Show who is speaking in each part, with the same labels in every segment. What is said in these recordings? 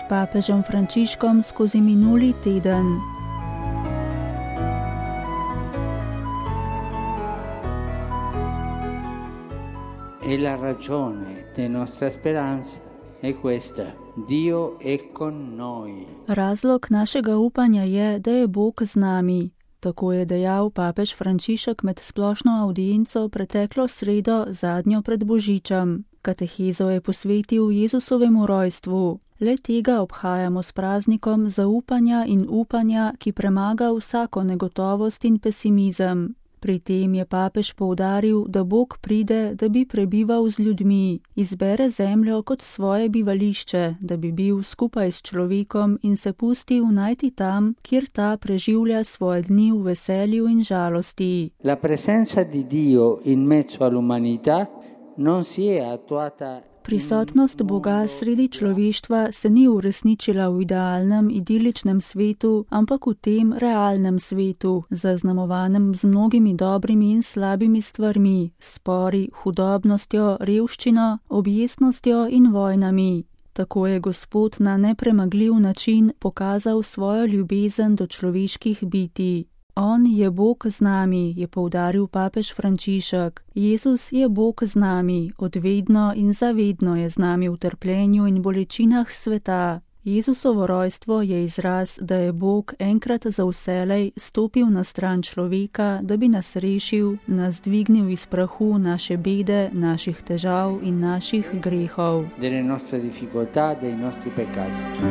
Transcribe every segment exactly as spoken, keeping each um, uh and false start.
Speaker 1: papežem Frančiškom skozi minuli teden.
Speaker 2: E la ragione della nostra speranza è questa: Dio è con noi.
Speaker 1: Razlog našega upanja je, da je Bog z nami. Tako je dejal papež Frančišek med splošno avdienco preteklo sredo, zadnjo pred Božičem. Katehezo je posvetil Jezusovemu rojstvu. Le tega obhajamo s praznikom zaupanja in upanja, ki premaga vsako negotovost in pesimizem. Pri tem je papež poudaril, da Bog pride, da bi prebival z ljudmi, izbere zemljo kot svoje bivališče, da bi bil skupaj s človekom in se pustil najti tam, kjer ta preživlja svoje dni v veselju in žalosti.
Speaker 2: La presenza di Dio in mezzo all'umanità non si è attuata.
Speaker 1: Prisotnost Boga sredi človeštva se ni uresničila v idealnem, idiličnem svetu, ampak v tem realnem svetu, zaznamovanem z mnogimi dobrimi in slabimi stvarmi, spori, hudobnostjo, revščino, objestnostjo in vojnami. Tako je Gospod na nepremagljiv način pokazal svojo ljubezen do človeških bitij. On je Bog z nami, je poudaril papež Frančišek. Jezus je Bog z nami, odvedno in zavedno je z nami v trpljenju in bolečinah sveta. Jezusovo rojstvo je izraz, da je Bog enkrat za vselej stopil na stran človeka, da bi nas rešil, nas dvignil iz prahu naše bede, naših težav in naših grehov.
Speaker 2: Delle nostre difficoltà, dei nostri peccati.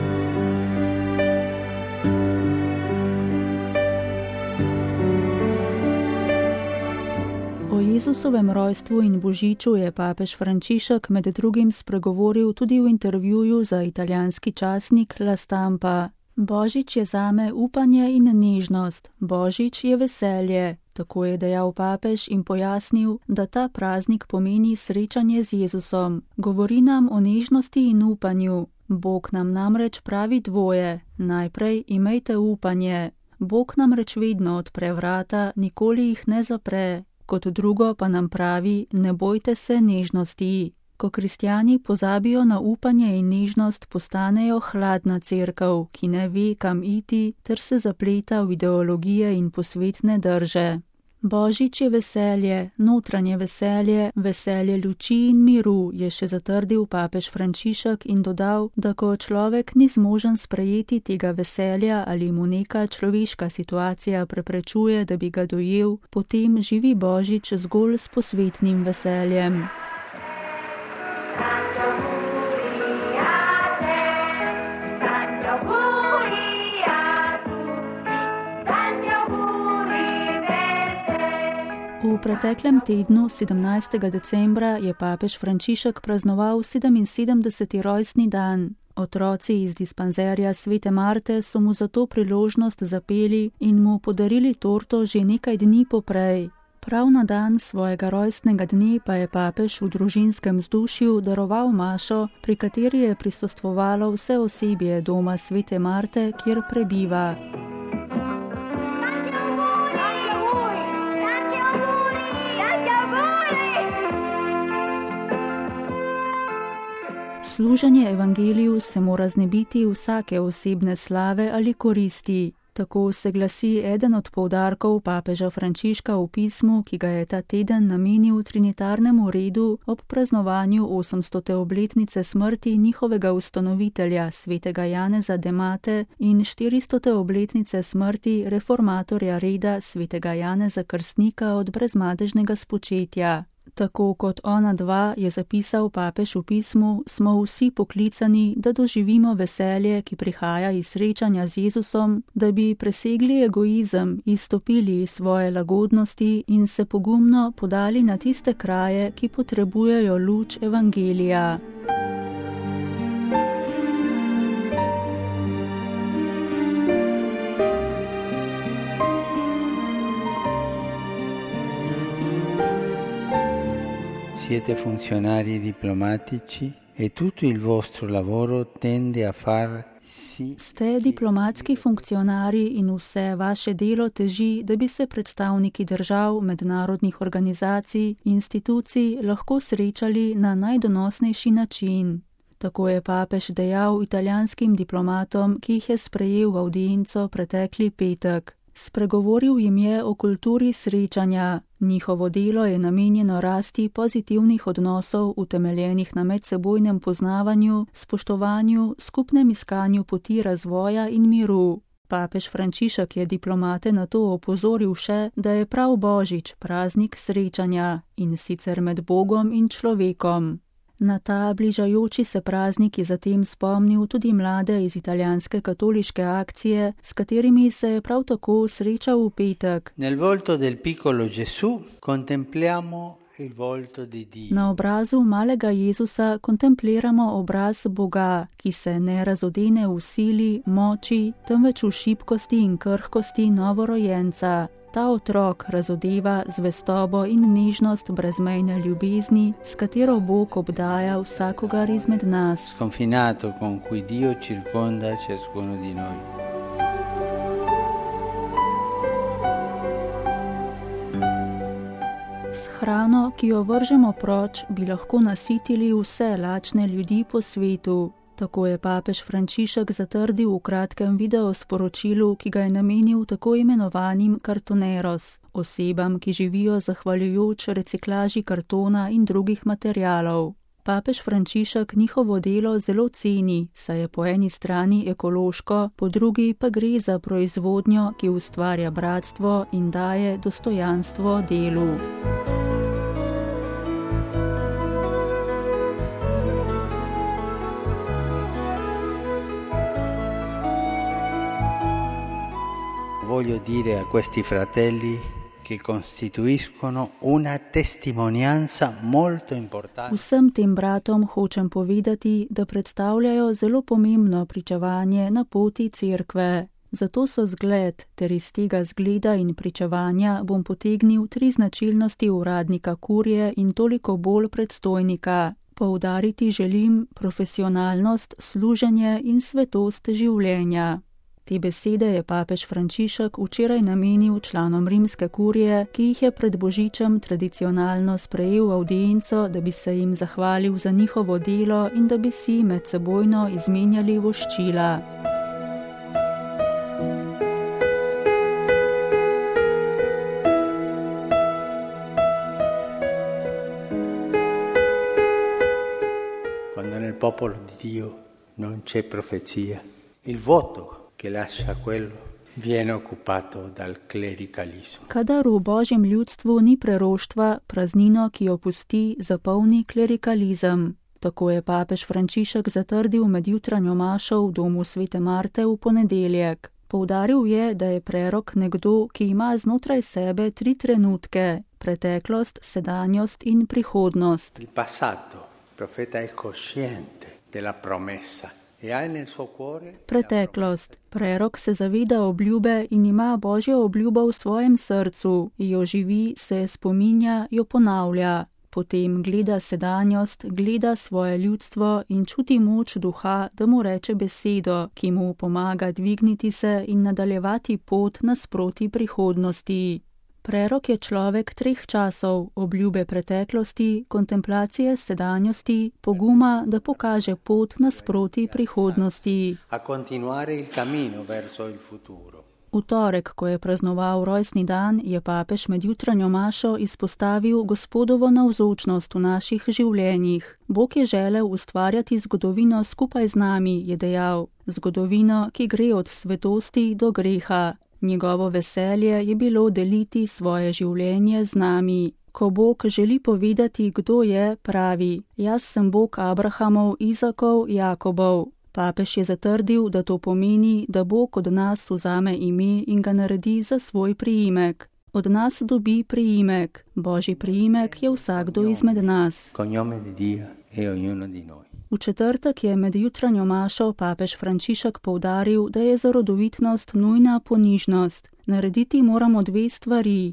Speaker 1: O Jezusovem rojstvu in Božiču je papež Frančišek med drugim spregovoril tudi v intervjuju za italijanski časnik La Stampa. Božič je zame upanje in nežnost, Božič je veselje, tako je dejal papež in pojasnil, da ta praznik pomeni srečanje z Jezusom. Govori nam o nežnosti in upanju. Bog nam namreč pravi dvoje, najprej imejte upanje. Bog namreč vedno odpre vrata, nikoli jih ne zapre. Kot drugo pa nam pravi, ne bojte se nežnosti. Ko kristjani pozabijo na upanje in nežnost, postanejo hladna cerkev, ki ne ve, kam iti, ter se zapleta v ideologije in posvetne drže. Božič je veselje, notranje veselje, veselje luči in miru, je še zatrdil papež Frančišek in dodal, da ko človek ni zmožen sprejeti tega veselja ali mu neka človeška situacija preprečuje, da bi ga dojel, potem živi Božič zgolj s posvetnim veseljem. V preteklem tednu, sedemnajstega decembra, je papež Frančišek praznoval sedeminsedemdeseti rojstni dan. Otroci iz dispanzerja Svete Marte so mu za to priložnost zapeli in mu podarili torto že nekaj dni poprej. Prav na dan svojega rojstnega dne pa je papež v družinskem vzdušju daroval mašo, pri kateri je prisostvovalo vse osebje doma Svete Marte, kjer prebiva. Služenje evangeliju se mora znebiti vsake osebne slave ali koristi. Tako se glasi eden od poudarkov papeža Frančiška v pismu, ki ga je ta teden namenil trinitarnemu redu ob praznovanju osemstote obletnice smrti njihovega ustanovitelja, svetega Janeza de Mate, in štiristote obletnice smrti reformatorja reda, svetega Janeza Krstnika od brezmadežnega spočetja. Tako kot ona dva, je zapisal papež v pismu, smo vsi poklicani, da doživimo veselje, ki prihaja iz srečanja z Jezusom, da bi presegli egoizem, izstopili iz svoje lagodnosti in se pogumno podali na tiste kraje, ki potrebujejo luč evangelija.
Speaker 2: Siete funzionari diplomatici e tutto il vostro lavoro tende a far sì.
Speaker 1: Ste diplomatski funkcionarji in vse vaše delo teži, da bi se predstavniki držav, mednarodnih organizacij, institucij lahko srečali na najdonosnejši način. Tako je papež dejal italijanskim diplomatom, ki jih je sprejel v avdienco pretekli petek. Spregovoril jim je o kulturi srečanja. Njihovo delo je namenjeno rasti pozitivnih odnosov, utemeljenih na medsebojnem poznavanju, spoštovanju, skupnem iskanju poti razvoja in miru. Papež Frančišek je diplomate na to opozoril še, da je prav Božič praznik srečanja, in sicer med Bogom in človekom. Na ta bližajoči se praznik je zatem spomnil tudi mlade iz italijanske katoliške akcije, s katerimi se je prav tako srečal v petek.
Speaker 2: Nel volto del piccolo Gesù contempliamo il volto di Dio.
Speaker 1: Na obrazu malega Jezusa kontempliramo obraz Boga, ki se ne razodene v sili, moči, temveč v šibkosti in krhkosti novorojenca. Ta otrok razodeva zvestobo in nežnost brezmejne ljubezni, s katero Bog obdaja vsakogar izmed nas.
Speaker 2: Sconfinato con cui Dio circonda ciascuno di noi.
Speaker 1: S hrano, ki jo vržemo proč, bi lahko nasitili vse lačne ljudi po svetu. Tako je papež Frančišek zatrdil v kratkem videosporočilu, ki ga je namenil tako imenovanim kartoneros, osebam, ki živijo zahvaljujoč reciklaži kartona in drugih materialov. Papež Frančišek njihovo delo zelo ceni, saj je po eni strani ekološko, po drugi pa gre za proizvodnjo, ki ustvarja bratstvo in daje dostojanstvo delu.
Speaker 2: Voglio dire a questi fratelli che costituiscono una testimonianza molto importante.
Speaker 1: Vsem tem bratom hočem povedati, da predstavljajo zelo pomembno pričevanje na poti cerkve. Zato so zgled, ter iz tega zgleda in pričevanja bom potegnil tri značilnosti uradnika kurije in toliko bolj predstojnika. Poudariti želim profesionalnost, služenje in svetost življenja. Te besede je papež Frančišek včeraj namenil članom rimske kurije, ki jih je pred Božičem tradicionalno sprejel v avdienco, da bi se jim zahvalil za njihovo delo in da bi si medsebojno izmenjali voščila.
Speaker 2: Quando nel popolo di Dio non c'è profezia, il voto che lascia quello viene occupato dal klerikalizmu.
Speaker 1: Kadar v Božjem ljudstvu ni preroštva, praznino, ki jo pusti, zapolni klerikalizem. Tako je papež Frančišek zatrdil med jutranjo mašo v domu svete Marte v ponedeljek. Poudaril je, da je prerok nekdo, ki ima znotraj sebe tri trenutke: preteklost, sedanjost in prihodnost.
Speaker 2: Il passato, profeta è cosciente della promessa.
Speaker 1: Preteklost. Prerok se zaveda obljube in ima Božjo obljubo v svojem srcu, jo živi, se spominja, jo ponavlja. Potem gleda sedanjost, gleda svoje ljudstvo in čuti moč duha, da mu reče besedo, ki mu pomaga dvigniti se in nadaljevati pot nasproti prihodnosti. Prerok je človek treh časov, obljube preteklosti, kontemplacije sedanjosti, poguma, da pokaže pot nasproti prihodnosti. V torek, ko je praznoval rojstni dan, je papež med jutranjo mašo izpostavil Gospodovo navzočnost v naših življenjih. Bog je želel ustvarjati zgodovino skupaj z nami, je dejal, zgodovino, ki gre od svetosti do greha. Njegovo veselje je bilo deliti svoje življenje z nami. Ko Bog želi povedati, kdo je, pravi: jaz sem Bog Abrahamov, Izakov, Jakobov. Papež je zatrdil, da to pomeni, da Bog od nas vzame ime in ga naredi za svoj priimek. Od nas dobi priimek. Božji priimek je vsakdo izmed nas. V četrtek je med jutranjo mašo papež Frančišek poudaril, da je za rodovitnost nujna ponižnost. Narediti moramo dve stvari.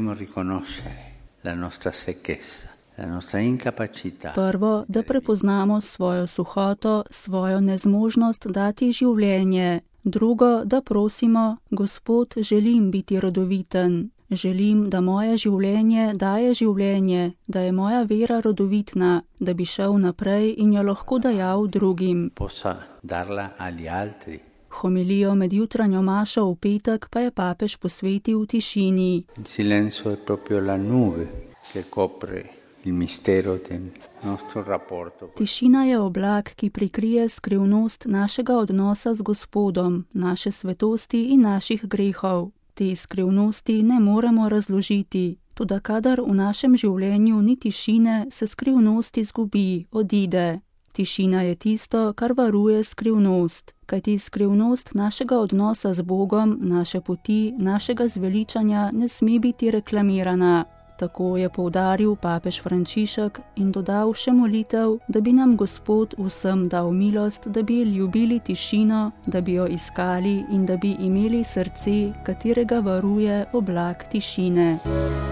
Speaker 1: Prvo, da prepoznamo svojo suhoto, svojo nezmožnost dati življenje. Drugo, da prosimo: Gospod, želim biti rodoviten. Želim, da moje življenje daje življenje, da je moja vera rodovitna, da bi šel naprej in jo lahko dajal drugim.
Speaker 2: Possa darla agli altri.
Speaker 1: Homilijo med jutranjo mašo v petek pa je papež posvetil tišini.
Speaker 2: Il silenzio è proprio la nube che copre il mistero del nostro rapporto.
Speaker 1: Tišina je oblak, ki prikrije skrivnost našega odnosa z Gospodom, naše svetosti in naših grehov. Te skrivnosti ne moremo razložiti, toda kadar v našem življenju ni tišine, se skrivnost izgubi, odide. Tišina je tisto, kar varuje skrivnost, kajti skrivnost našega odnosa z Bogom, naše poti, našega zveličanja ne sme biti reklamirana. Tako je poudaril papež Frančišek in dodal še molitev, da bi nam Gospod vsem dal milost, da bi ljubili tišino, da bi jo iskali in da bi imeli srce, katerega varuje oblak tišine.